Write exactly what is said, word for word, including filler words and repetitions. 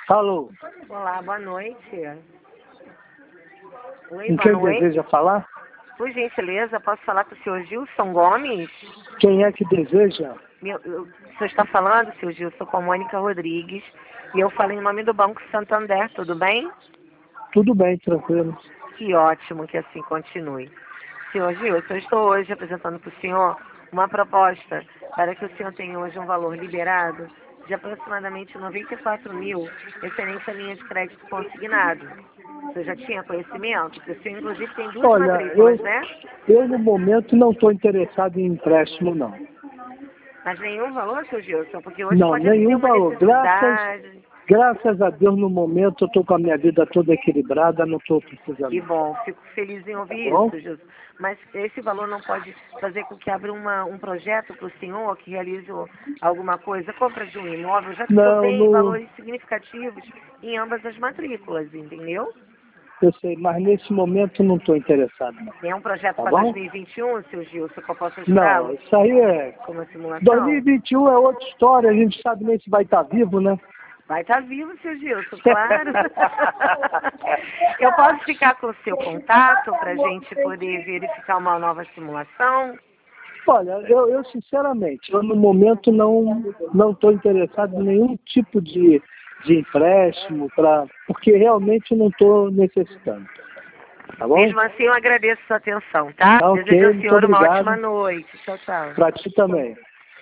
Alô. Olá, boa noite. Oi, Com boa quem noite. deseja falar? Por gentileza, posso falar com o senhor Gilson Gomes? Quem é que deseja? Meu, eu, o senhor está falando, senhor Gilson, com a Mônica Rodrigues. E eu falo em nome do Banco Santander, tudo bem? Tudo bem, tranquilo. Que ótimo que assim continue. Senhor Gilson, eu estou hoje apresentando para o senhor uma proposta para que o senhor tenha hoje um valor liberado de aproximadamente noventa e quatro mil referente à linha de crédito consignado. O senhor já tinha conhecimento? Porque o senhor, inclusive, tem duas Olha, matrículas, eu, né? eu no momento não estou interessado em empréstimo, não. Mas nenhum valor, senhor Gilson? Porque hoje Não, pode atender nenhum uma valor. Graças, necessidade. graças a Deus, no momento, eu estou com a minha vida toda equilibrada, não estou precisando. Que bom, fico feliz em Tá ouvir bom? isso, Gilson. Mas esse valor não pode fazer com que abra uma, um projeto para o senhor que realize o- alguma coisa, compra de um imóvel, já que o senhor Não, tem no, valores significativos em ambas as matrículas, entendeu? eu sei, mas nesse momento não estou interessado, não. Tem um projeto Tá para bom? dois mil e vinte e um, seu Gilson, que eu posso Não, ajudá-lo isso aí é... com uma simulação? dois mil e vinte e um é outra história, a gente sabe nem se vai estar vivo, né? Vai estar vivo, seu Gilson, claro. Eu posso ficar com o seu contato para a gente poder verificar uma nova simulação? Olha, eu, eu sinceramente, eu no momento não não estou interessado em nenhum tipo de, de empréstimo, pra, porque realmente não estou necessitando. Tá bom? Mesmo assim, eu agradeço a sua atenção, tá? Tá, Desejo ok, ao muito senhor uma obrigado. ótima noite. Tchau, tchau. Para ti também.